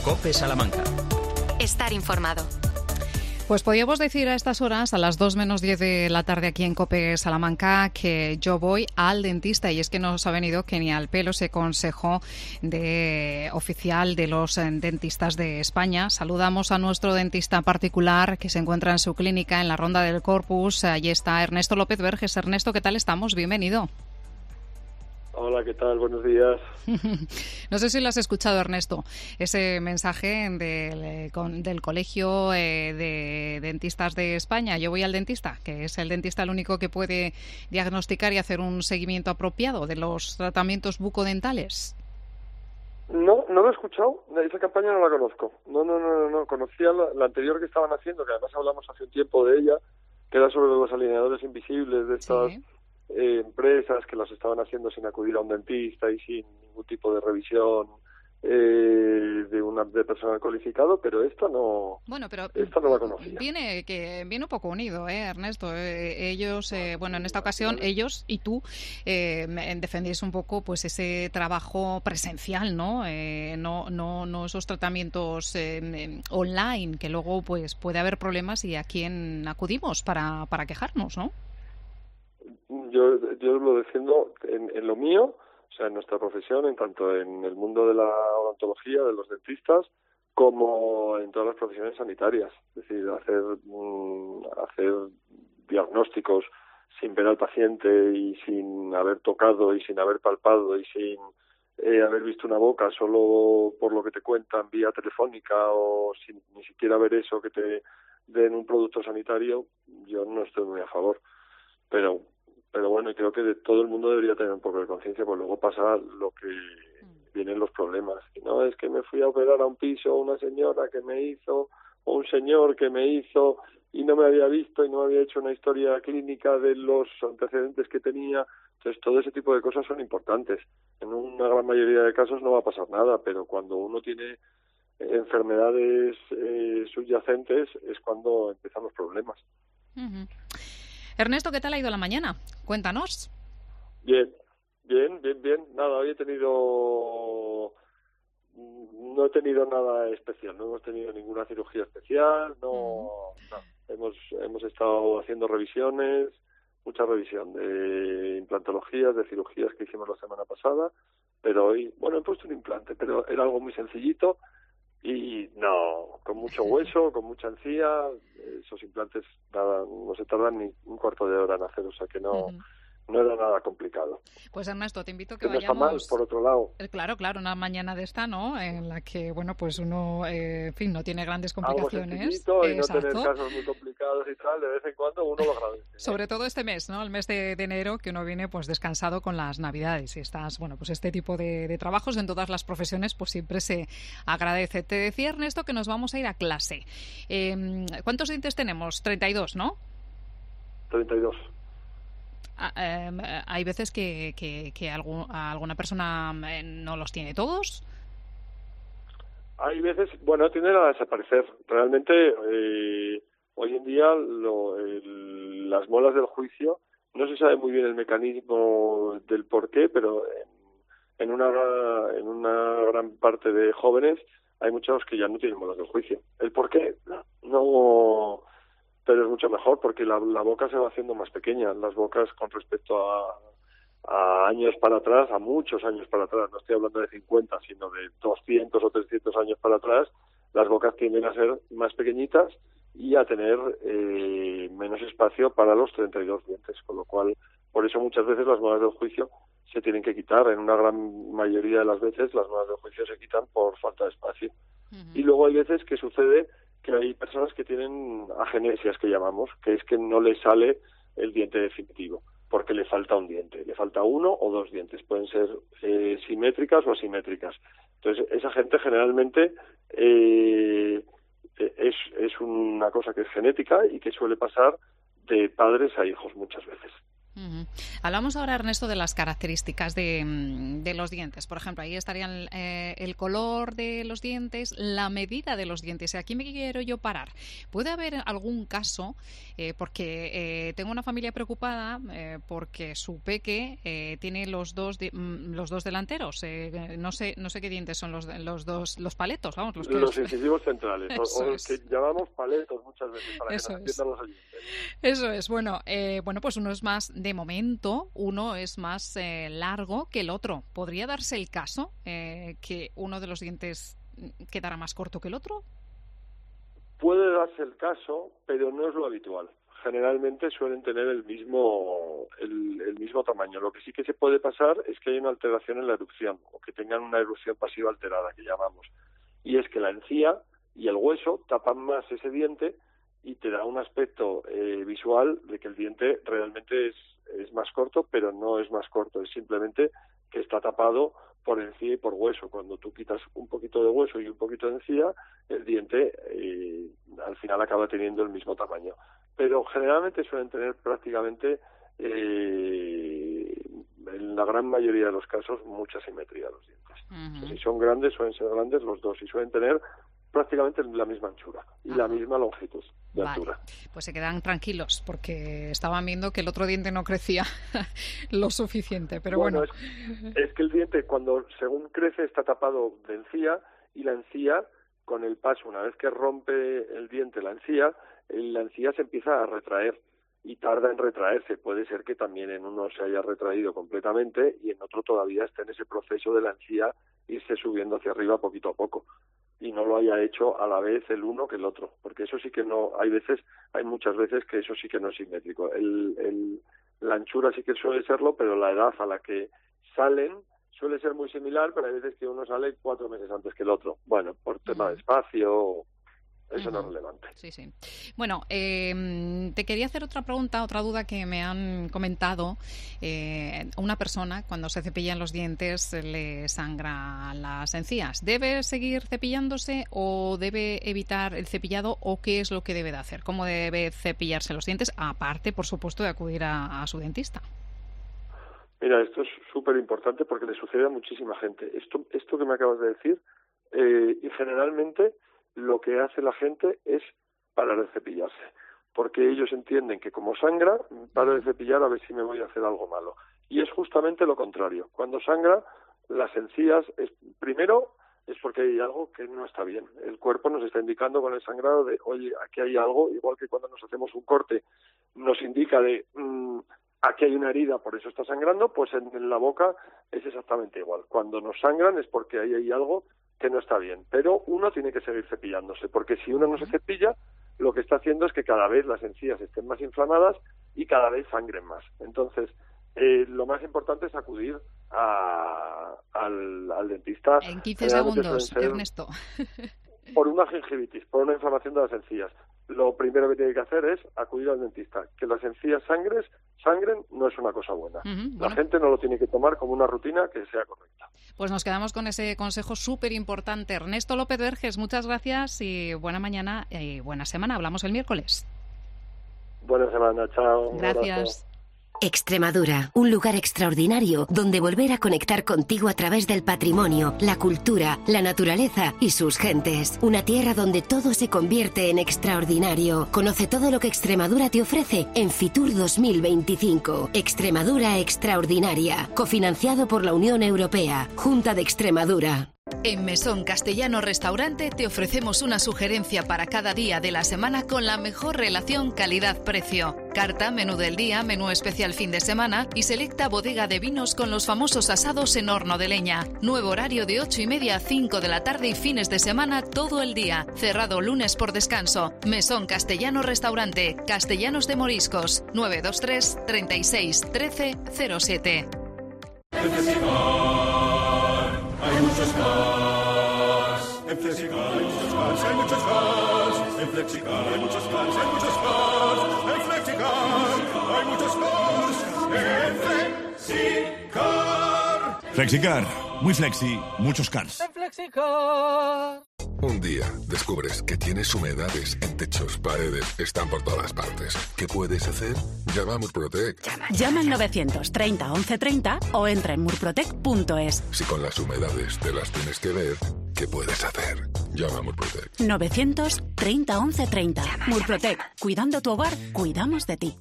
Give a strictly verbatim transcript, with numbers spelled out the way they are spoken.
COPE Salamanca. Estar informado. Pues podríamos decir a estas horas, a las dos menos diez de la tarde aquí en COPE Salamanca, que yo voy al dentista, y es que nos ha venido que ni al pelo ese consejo de oficial de los dentistas de España. Saludamos a nuestro dentista particular que se encuentra en su clínica en la Ronda del Corpus. Allí está Ernesto López Verges. Ernesto, ¿qué tal estamos? Bienvenido. Hola, ¿qué tal? Buenos días. No sé si lo has escuchado, Ernesto, ese mensaje del, con, del Colegio eh, de Dentistas de España. Yo voy al dentista, que es el dentista el único que puede diagnosticar y hacer un seguimiento apropiado de los tratamientos bucodentales. No, no lo he escuchado. Esa campaña no la conozco. No, no, no, no. no. Conocía la, la anterior que estaban haciendo, que además hablamos hace un tiempo de ella, que era sobre los alineadores invisibles de estas... Sí. Eh, empresas que las estaban haciendo sin acudir a un dentista y sin ningún tipo de revisión eh, de una de personal cualificado, pero esta no. Bueno, pero esta no la conocía. Viene que viene un poco unido, ¿eh, Ernesto? Eh, ellos, eh, bueno, en esta ocasión ellos y tú eh, defendéis un poco, pues ese trabajo presencial, ¿no? Eh, no, no, no esos tratamientos eh, online que luego, pues, puede haber problemas y a quién acudimos para para quejarnos, ¿no? Yo, yo lo defiendo en, en lo mío, o sea, en nuestra profesión, en tanto en el mundo de la odontología, de los dentistas, como en todas las profesiones sanitarias. Es decir, hacer, mm, hacer diagnósticos sin ver al paciente y sin haber tocado y sin haber palpado y sin eh, haber visto una boca solo por lo que te cuentan vía telefónica o sin ni siquiera ver eso que te den un producto sanitario, yo no estoy muy a favor. Pero pero bueno, creo que de todo el mundo debería tener un poco de conciencia, pues luego pasa lo que vienen los problemas. Y no es que me fui a operar a un piso, una señora que me hizo, o un señor que me hizo y no me había visto y no me había hecho una historia clínica de los antecedentes que tenía. Entonces todo ese tipo de cosas son importantes. En una gran mayoría de casos no va a pasar nada, pero cuando uno tiene enfermedades eh, subyacentes es cuando empiezan los problemas. Uh-huh. Ernesto, ¿qué tal ha ido la mañana? Cuéntanos. Bien, bien, bien, bien. Nada, hoy he tenido... No he tenido nada especial, no hemos tenido ninguna cirugía especial, no... Mm. no. Hemos, hemos estado haciendo revisiones, mucha revisión de implantologías, de cirugías que hicimos la semana pasada, pero hoy, bueno, he puesto un implante, pero era algo muy sencillito. Y no, con mucho hueso, con mucha encía, esos implantes nada, no se tardan ni un cuarto de hora en hacer, o sea que no, uh-huh. no era nada complicado. Pues Ernesto, te invito a que, que vayamos... no está mal, por otro lado. Claro, claro, una mañana de esta, ¿no? En la que, bueno, pues uno, eh, en fin, no tiene grandes complicaciones. Algo sencillito y no tener casos muy complicados y tal, de vez en cuando uno lo agradece. ¿eh? Sobre todo este mes, ¿no? El mes de, de enero, que uno viene pues descansado con las Navidades y estás, bueno, pues este tipo de, de trabajos en todas las profesiones pues siempre se agradece. Te decía, Ernesto, que nos vamos a ir a clase. Eh, ¿Cuántos dientes tenemos? treinta y dos, ¿no? treinta y dos. Ah, eh, hay veces que, que, que algún, alguna persona no los tiene todos. Hay veces, bueno, tienden a desaparecer. Realmente, eh, hoy en día, lo, el, las muelas del juicio, no se sabe muy bien el mecanismo del por qué, pero en, en, una, en una gran parte de jóvenes hay muchos que ya no tienen muelas del juicio. ¿El por qué? No... pero es mucho mejor porque la, la boca se va haciendo más pequeña. Las bocas con respecto a, a años para atrás, a muchos años para atrás, no estoy hablando de cincuenta, sino de doscientos o trescientos años para atrás, las bocas tienden a ser más pequeñitas y a tener eh, menos espacio para los treinta y dos dientes, con lo cual, por eso muchas veces las muelas del juicio se tienen que quitar. En una gran mayoría de las veces las muelas del juicio se quitan por falta de espacio. Uh-huh. Y luego hay veces que sucede que hay personas que tienen agenesias, que llamamos, que es que no le sale el diente definitivo, porque le falta un diente, le falta uno o dos dientes, pueden ser eh, simétricas o asimétricas. Entonces, esa gente generalmente eh, es, es una cosa que es genética y que suele pasar de padres a hijos muchas veces. Uh-huh. Hablamos ahora, Ernesto, de las características de, de los dientes. Por ejemplo, ahí estarían eh, el color de los dientes, la medida de los dientes. Aquí me quiero yo parar. ¿Puede haber algún caso? Eh, porque eh, tengo una familia preocupada eh, porque su peque eh, tiene los dos de, los dos delanteros. Eh, no sé no sé qué dientes son los los dos los paletos, vamos, los, que los es... incisivos centrales, o, o es. que llamamos paletos muchas veces para Eso que nos entiendan los oyentes. Eso es. Bueno, eh, bueno, pues uno es más de momento, uno es más eh, largo que el otro. ¿Podría darse el caso eh, que uno de los dientes quedara más corto que el otro? Puede darse el caso, pero no es lo habitual. Generalmente suelen tener el mismo el, el mismo tamaño. Lo que sí que se puede pasar es que hay una alteración en la erupción, o que tengan una erupción pasiva alterada, que llamamos. Y es que la encía y el hueso tapan más ese diente y te da un aspecto eh, visual de que el diente realmente es, es más corto, pero no es más corto, es simplemente que está tapado por encía y por hueso. Cuando tú quitas un poquito de hueso y un poquito de encía, el diente eh, al final acaba teniendo el mismo tamaño. Pero generalmente suelen tener prácticamente, eh, en la gran mayoría de los casos, mucha simetría los dientes. Uh-huh. O sea, si son grandes, suelen ser grandes los dos y suelen tener prácticamente la misma anchura y Ajá. la misma longitud de vale. altura. Pues se quedan tranquilos porque estaban viendo que el otro diente no crecía lo suficiente, pero bueno. bueno. Es, es que el diente cuando según crece está tapado de encía y la encía con el paso, una vez que rompe el diente la encía, la encía se empieza a retraer y tarda en retraerse. Puede ser que también en uno se haya retraído completamente y en otro todavía esté en ese proceso de la encía irse subiendo hacia arriba poquito a poco y no lo haya hecho a la vez el uno que el otro, porque eso sí que no, hay veces, hay muchas veces que eso sí que no es simétrico. El, el, la anchura sí que suele serlo, pero la edad a la que salen suele ser muy similar, pero hay veces que uno sale cuatro meses antes que el otro. Bueno, por tema de espacio, eso uh-huh. no es relevante. Sí, sí. Bueno, eh, te quería hacer otra pregunta, otra duda que me han comentado. Eh, una persona, cuando se cepillan los dientes, le sangra las encías. ¿Debe seguir cepillándose o debe evitar el cepillado o qué es lo que debe de hacer? ¿Cómo debe cepillarse los dientes? Aparte, por supuesto, de acudir a, a su dentista. Mira, esto es súper importante porque le sucede a muchísima gente. Esto, esto que me acabas de decir, eh, y generalmente lo que hace la gente es parar de cepillarse, porque ellos entienden que como sangra, paro de cepillar a ver si me voy a hacer algo malo. Y es justamente lo contrario. Cuando sangra, las encías, es, primero es porque hay algo que no está bien. El cuerpo nos está indicando con el sangrado de, oye, aquí hay algo, igual que cuando nos hacemos un corte, nos indica de, mmm, aquí hay una herida, por eso está sangrando, pues en, en la boca es exactamente igual. Cuando nos sangran es porque ahí hay algo que no está bien, pero uno tiene que seguir cepillándose, porque si uno no se cepilla, lo que está haciendo es que cada vez las encías estén más inflamadas y cada vez sangren más. Entonces, eh, lo más importante es acudir a, al, al dentista. En quince segundos, Ernesto. Por una gingivitis, por una inflamación de las encías. Lo primero que tiene que hacer es acudir al dentista. Que las encías sangres, sangren no es una cosa buena. Uh-huh, bueno. La gente no lo tiene que tomar como una rutina que sea correcta. Pues nos quedamos con ese consejo súper importante. Ernesto López Verges, muchas gracias y buena mañana y buena semana. Hablamos el miércoles. Buena semana, chao. Gracias. Extremadura, un lugar extraordinario donde volver a conectar contigo a través del patrimonio, la cultura, la naturaleza y sus gentes. Una tierra donde todo se convierte en extraordinario. Conoce todo lo que Extremadura te ofrece en Fitur dos mil veinticinco. Extremadura Extraordinaria, cofinanciado por la Unión Europea, Junta de Extremadura. En Mesón Castellano Restaurante te ofrecemos una sugerencia para cada día de la semana con la mejor relación calidad-precio. Carta, menú del día, menú especial fin de semana y selecta bodega de vinos con los famosos asados en horno de leña. Nuevo horario de ocho y media a cinco de la tarde y fines de semana todo el día. Cerrado lunes por descanso. Mesón Castellano Restaurante, Castellanos de Moriscos, nueve dos tres, treinta y seis, trece, cero siete. Hay muchos cars. En Flexicar hay muchos cars, hay muchos cars. En Flexicar hay muchos cars, hay muchos cars. En Flexicar hay muchos cars. En Flexicar. Flexicar, muy flexi, muchos cars. En Flexicar. Un día descubres que tienes humedades en techos, paredes, están por todas partes. ¿Qué puedes hacer? Llama a Murprotec. Llama al novecientos treinta once treinta o entra en murprotec punto es. Si con las humedades te las tienes que ver, ¿qué puedes hacer? Llama a Murprotec. novecientos treinta once treinta. Murprotec. Cuidando tu hogar, cuidamos de ti.